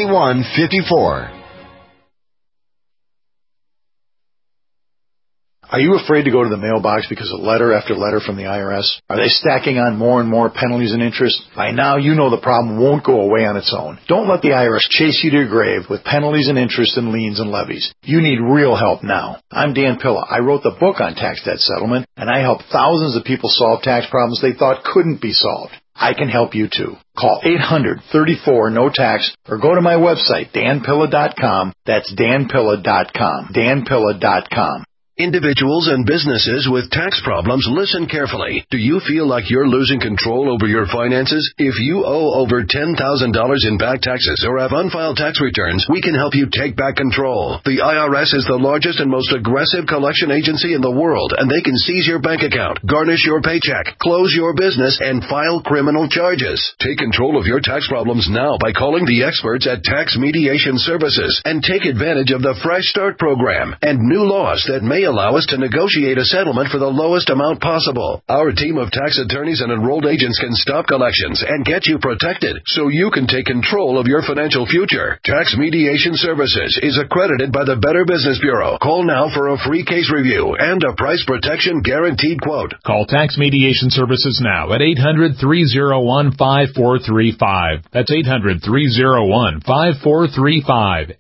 800-596-2154. Are you afraid to go to the mailbox because of letter after letter from the IRS? Are they stacking on more and more penalties and interest? By now, you know the problem won't go away on its own. Don't let the IRS chase you to your grave with penalties and interest and liens and levies. You need real help now. I'm Dan Pilla. I wrote the book on tax debt settlement, and I help thousands of people solve tax problems they thought couldn't be solved. I can help you too. Call 800-34-NO-TAX or go to my website, danpilla.com. That's danpilla.com. danpilla.com. Individuals and businesses with tax problems, listen carefully. Do you feel like you're losing control over your finances? If you owe over $10,000 in back taxes or have unfiled tax returns, we can help you take back control. The IRS is the largest and most aggressive collection agency in the world, and they can seize your bank account, garnish your paycheck, close your business, and file criminal charges. Take control of your tax problems now by calling the experts at Tax Mediation Services and take advantage of the Fresh Start program and new laws that may allow us to negotiate a settlement for the lowest amount possible. Our team of tax attorneys and enrolled agents can stop collections and get you protected so you can take control of your financial future. Tax Mediation Services is accredited by the Better Business Bureau. Call now for a free case review and a price protection guaranteed quote. Call Tax Mediation Services now at 800-301-5435. That's 800-301-5435.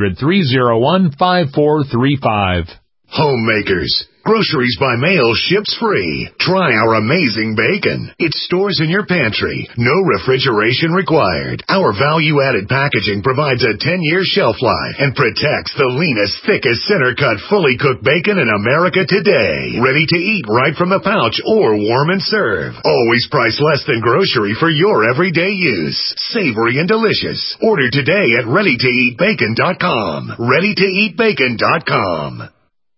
800-301-5435. Homemakers. Groceries by mail ships free. Try our amazing bacon. It stores in your pantry. No refrigeration required. Our value-added packaging provides a 10-year shelf life and protects the leanest, thickest, center-cut, fully cooked bacon in America today. Ready to eat right from the pouch or warm and serve. Always priced less than grocery for your everyday use. Savory and delicious. Order today at ReadyToEatBacon.com. ReadyToEatBacon.com.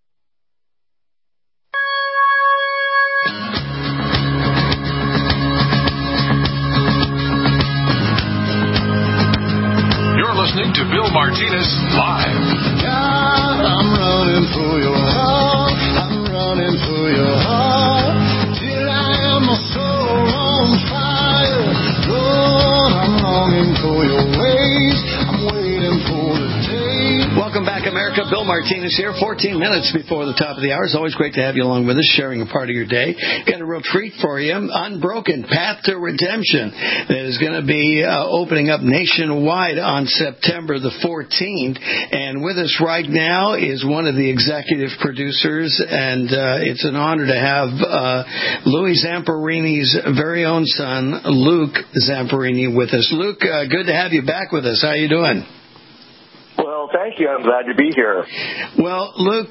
Listening to Bill Martinez Live. God, I'm running for your heart. I'm running for your heart. Till I am my soul on fire. Lord, I'm longing for your ways. I'm waiting for the day. Welcome back, America. Bill Martinez here. 14 minutes before the top of the hour. It's always great to have you along with us, sharing a part of your day. Got a real treat for you. Unbroken Path to Redemption that is going to be opening up nationwide on September the 14th. And with us right now is one of the executive producers, and it's an honor to have Louis Zamperini's very own son, Luke Zamperini, with us. Luke, good to have you back with us. How you doing? Well, thank you. I'm glad to be here. Well, Luke,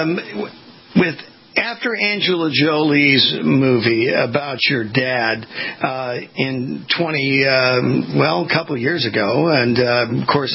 after Angela Jolie's movie about your dad in a couple of years ago, and of course,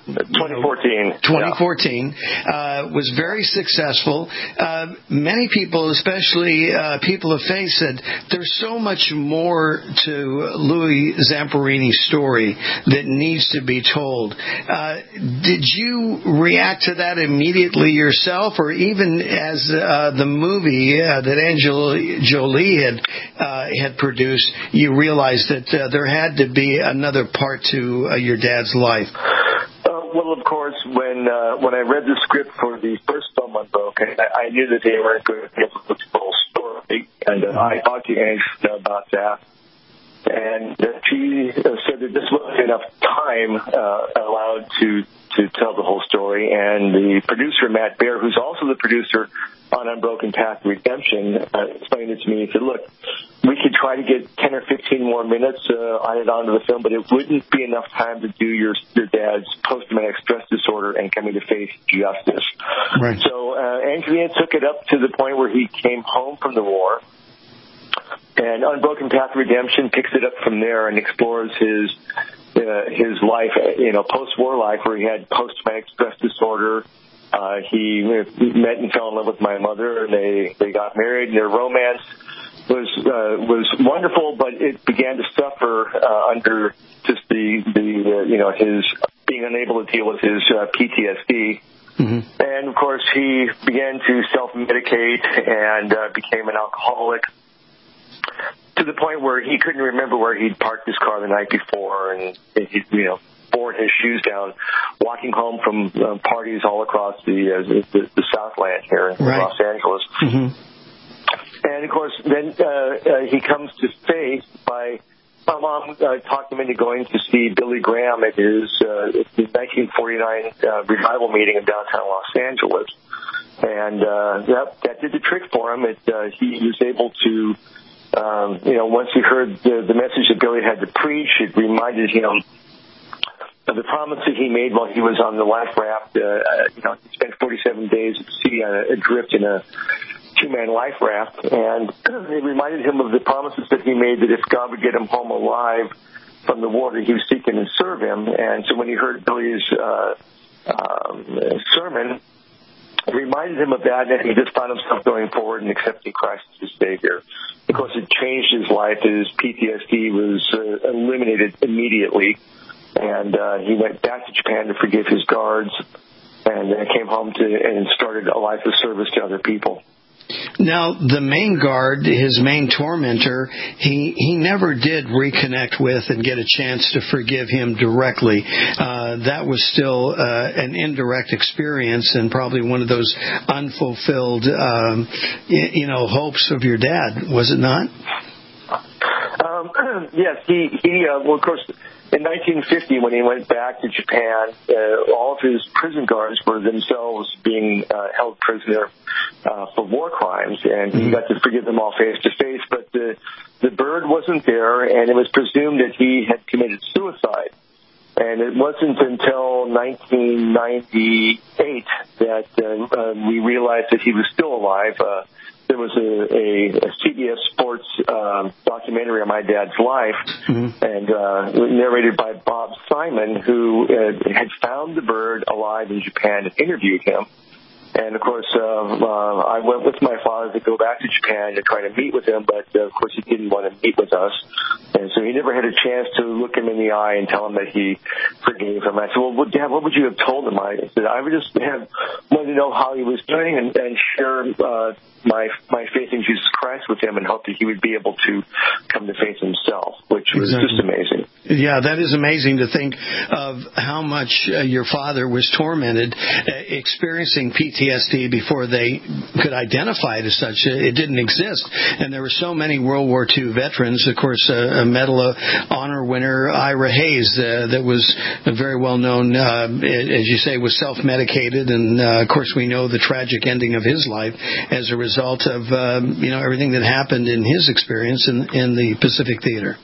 2014 was very successful. Many people, especially people of faith, said there's so much more to Louis Zamperini's story that needs to be told. Did you react to that immediately yourself, or even as the movie that Angela Jolie had produced, you realized that there had to be another part to your dad's life? Well, of course, when I read the script for the first film Unbroken, I knew that they weren't going to be able to put the whole story, and I talked to Angela about that. And she said that this wasn't enough time allowed to tell the whole story. And the producer, Matt Baer, who's also the producer on Unbroken Path to Redemption, explained it to me. He said, look, we could try to get 10 or 15 more minutes added onto the film, but it wouldn't be enough time to do your dad's post-traumatic stress disorder and coming to face justice. Right. So Angelina took it up to the point where he came home from the war. And Unbroken Path to Redemption picks it up from there and explores his life, post-war life, where he had post-traumatic stress disorder. He met and fell in love with my mother, and they got married. And their romance was wonderful, but it began to suffer under just his being unable to deal with his PTSD. Mm-hmm. And of course, he began to self-medicate and became an alcoholic, to the point where he couldn't remember where he'd parked his car the night before, and bored his shoes down, walking home from parties all across the Southland here in Los Angeles. And of course, then he comes to faith by my mom talked him into going to see Billy Graham at his 1949 revival meeting in downtown Los Angeles. And that did the trick for him. He was able to, once he heard the message that Billy had to preach, it reminded him of the promise that he made while he was on the life raft. He spent 47 days at sea adrift in a two-man life raft, and it reminded him of the promises that he made that if God would get him home alive from the water, he was seeking to serve him. And so when he heard Billy's sermon, it reminded him of that, and he just found himself going forward and accepting Christ as his Savior. Of course, it changed his life. His PTSD was eliminated immediately, and he went back to Japan to forgive his guards, and came home and started a life of service to other people. Now, the main guard, his main tormentor, he never did reconnect with and get a chance to forgive him directly. That was still an indirect experience and probably one of those unfulfilled, hopes of your dad, was it not? Yes, well, of course, in 1950, when he went back to Japan, all of his prison guards were themselves being held prisoner for war crimes, and he got to forgive them all face to face. But the bird wasn't there, and it was presumed that he had committed suicide. And it wasn't until 1998 that we realized that he was still alive. There was a CBS Sports documentary on my dad's life, and narrated by Bob Simon, who had found the bird alive in Japan and interviewed him. And, of course, I went with my father to go back to Japan to try to meet with him, but, of course, he didn't want to meet with us. And so he never had a chance to look him in the eye and tell him that he forgave him. I said, well, Dad, what would you have told him? I said, I would just wanted to know how he was doing and share my faith in Jesus Christ with him and hope that he would be able to come to faith himself, which was just amazing. Yeah, that is amazing to think of how much your father was tormented, experiencing PTSD before they could identify it as such. It didn't exist. And there were so many World War II veterans, of course, a Medal of Honor winner, Ira Hayes, that was very well known, as you say, was self-medicated. And, of course, we know the tragic ending of his life as a result of, everything that happened in his experience in the Pacific Theater.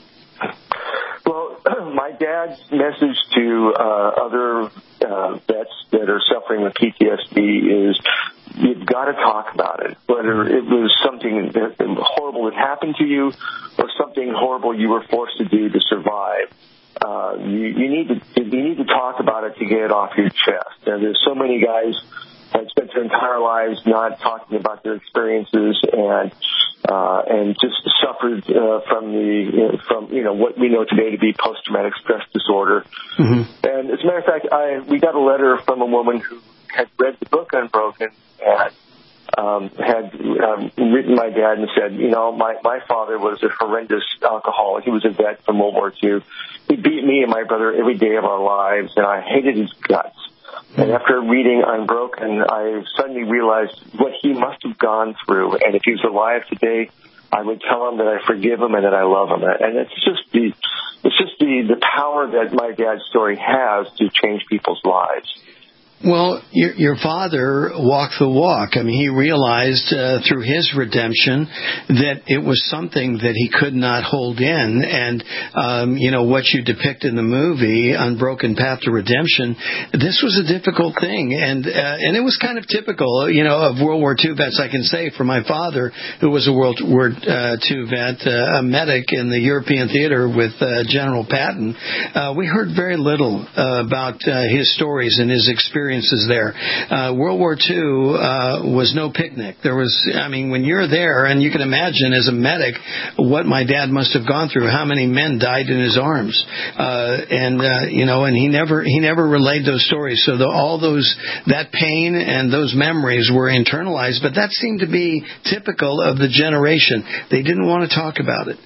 My dad's message to other vets that are suffering with PTSD is you've got to talk about it, whether it was something horrible that happened to you or something horrible you were forced to do to survive. You need to talk about it to get it off your chest. And there's so many guys that spent their entire lives not talking about their experiences and just suffered from what we know today to be post-traumatic stress disorder. And as a matter of fact, we got a letter from a woman who had read the book Unbroken and had written my dad and said, my father was a horrendous alcoholic. He was a vet from World War II. He beat me and my brother every day of our lives, and I hated his guts. And after reading Unbroken, I suddenly realized what he must have gone through. And if he was alive today, I would tell him that I forgive him and that I love him. And it's just the power that my dad's story has to change people's lives. Well, your father walked the walk. I mean, he realized through his redemption that it was something that he could not hold in. And, what you depict in the movie, Unbroken Path to Redemption, this was a difficult thing. And it was kind of typical, of World War II vets, I can say, for my father, who was a World War II vet, a medic in the European theater with General Patton. We heard very little about his stories and his experience experiences there. World War II was no picnic. When you're there, and you can imagine as a medic what my dad must have gone through, how many men died in his arms, and he never relayed those stories. So that pain and those memories were internalized, but that seemed to be typical of the generation. They didn't want to talk about it,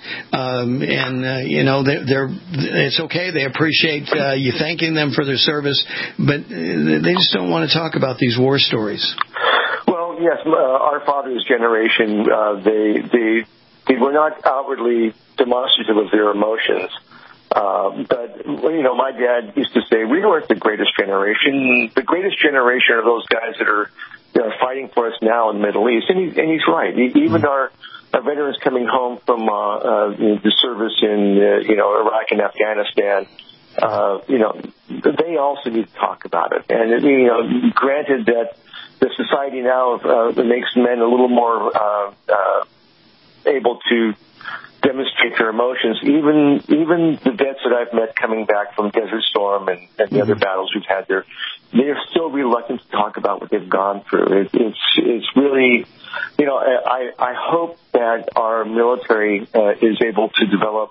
it's okay. They appreciate you thanking them for their service, but they just don't want to talk about these war stories. Well, yes, our father's generation, they were not outwardly demonstrative of their emotions. But my dad used to say, we weren't the greatest generation. The greatest generation are those guys that are fighting for us now in the Middle East. And he's right. Even our veterans coming home from the service in Iraq and Afghanistan, they also need to talk about it. And granted that the society now makes men a little more able to demonstrate their emotions. Even the vets that I've met coming back from Desert Storm and the other battles we've had there, they are still reluctant to talk about what they've gone through. It's really, I hope that our military is able to develop,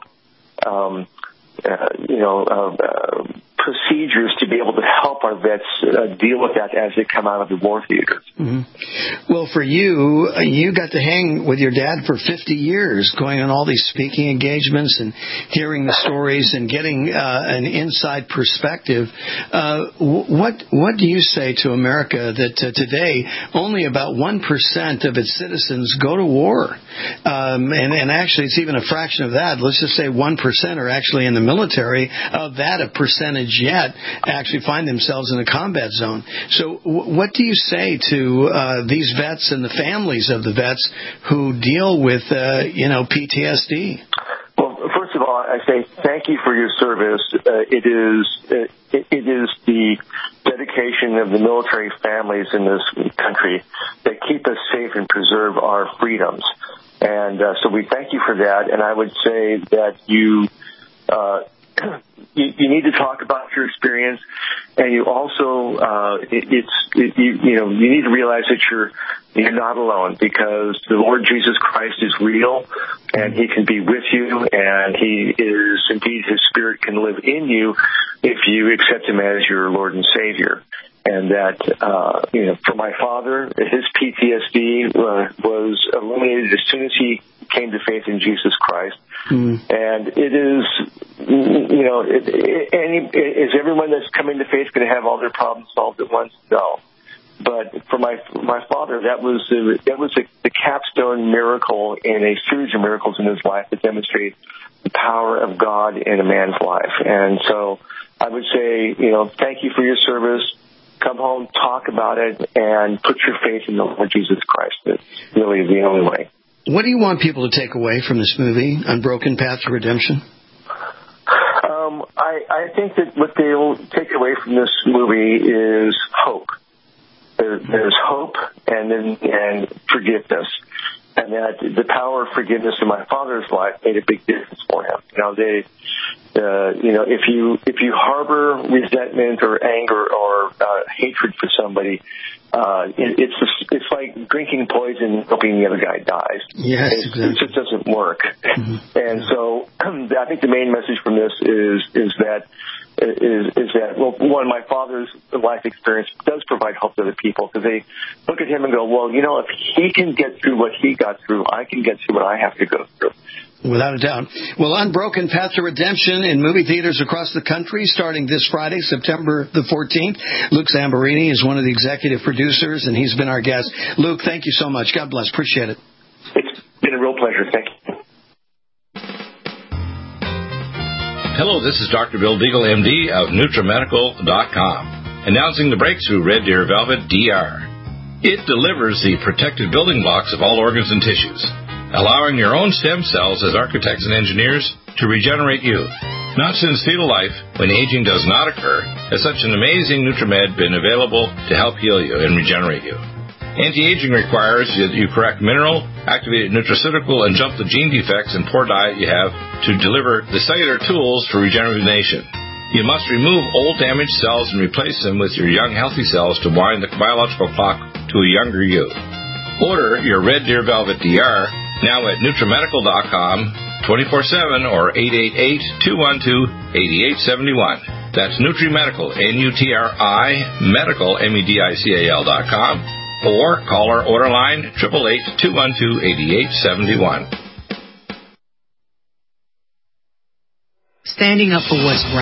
procedures to be able to help our vets deal with that as they come out of the war theater. Mm-hmm. Well, for you got to hang with your dad for 50 years, going on all these speaking engagements and hearing the stories and getting an inside perspective. What do you say to America that today only about 1% of its citizens go to war? And actually, it's even a fraction of that. Let's just say 1% are actually in the military. Of that, a percentage yet actually find themselves in a combat zone. So what do you say to these vets and the families of the vets who deal with, PTSD? Well, first of all, I say thank you for your service. It is the dedication of the military families in this country that keep us safe and preserve our freedoms. And so we thank you for that. And I would say that you need to talk about your experience, and you also you need to realize that you're not alone, because the Lord Jesus Christ is real, and He can be with you, and He is indeed, His Spirit can live in you if you accept Him as your Lord and Savior. And that, for my father, his PTSD was eliminated as soon as he came to faith in Jesus Christ. And it is, is everyone that's coming to faith going to have all their problems solved at once? No. But for my father, that was the capstone miracle in a series of miracles in his life that demonstrate the power of God in a man's life. And so I would say, thank you for your service. Come home, talk about it, and put your faith in the Lord Jesus Christ. That's really the only way. What do you want people to take away from this movie, Unbroken Path to Redemption? I think that what they'll take away from this movie is hope. There's hope and forgiveness. And that the power of forgiveness in my father's life made a big difference for him. If you harbor resentment or anger or hatred for somebody, it's like drinking poison and hoping the other guy dies. Yes, exactly. It just doesn't work. Mm-hmm. And so I think the main message from this is that one, my father's life experience does provide hope to other people, because they look at him and go, well, if he can get through what he got through, I can get through what I have to go through. Without a doubt. Well, Unbroken Path to Redemption in movie theaters across the country starting this Friday, September the 14th. Luke Zamborini is one of the executive producers, and he's been our guest. Luke, thank you so much. God bless. Appreciate it. It's been a real pleasure. Thank you. Hello, this is Dr. Bill Deagle, MD of NutriMedical.com, announcing the breakthrough Red Deer Velvet DR. It delivers the protective building blocks of all organs and tissues, allowing your own stem cells as architects and engineers to regenerate you. Not since fetal life, when aging does not occur, has such an amazing NutriMed been available to help heal you and regenerate you. Anti-aging requires that you correct mineral, activated nutraceutical, and jump the gene defects and poor diet you have to deliver the cellular tools for rejuvenation. You must remove old damaged cells and replace them with your young healthy cells to wind the biological clock to a younger you. Order your Red Deer Velvet DR now at NutriMedical.com 24/7 or 888-212-8871. That's NutriMedical, N-U-T-R-I, Medical, MEDICAL.com, or call our order line 888-212-8871. Standing up for what's right.